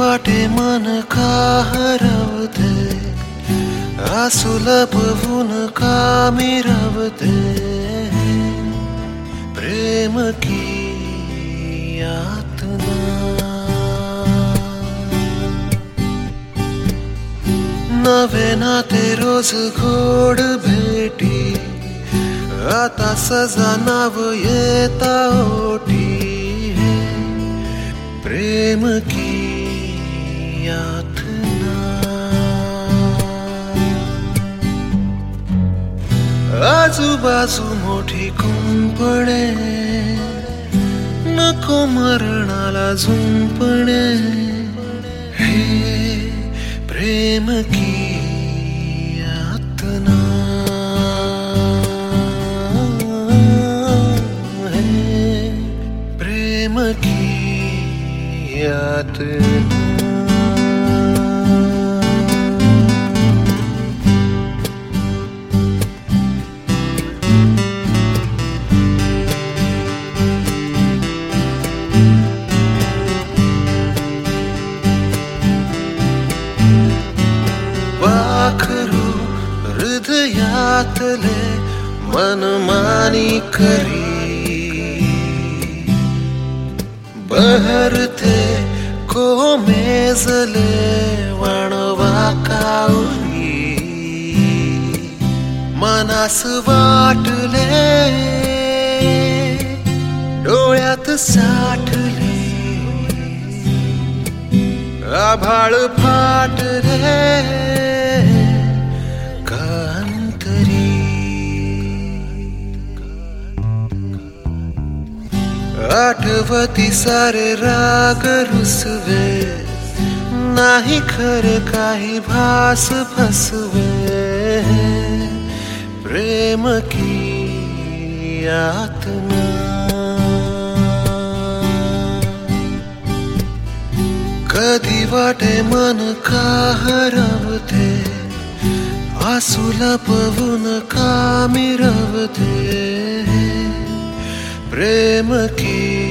वाटे मन का हरवते, आसू लपवून का मिरवते, प्रेम की यातना। नवे नाते रोज गोड भेटी, आता सजा नाव येता ओटी, प्रेम की यातना। आजूबाजू मोठी कुंपणे, नको मरणाला झुंपणे, हे प्रेम की यातना, हे प्रेम की यातना। वाखरू हृदयातले मनमानी करी, बहरते कोमेजले वणवा कावरी, मनास वाटले डोळ्यात साठले, आभाळ फाटले कांतरी, आठवती सारे राग रुसवे, नाही खरे काही भास फसवे, प्रेम की यातना। कधी वाटे मन का हरवते, आसू लपवून का मिरवते, प्रेम की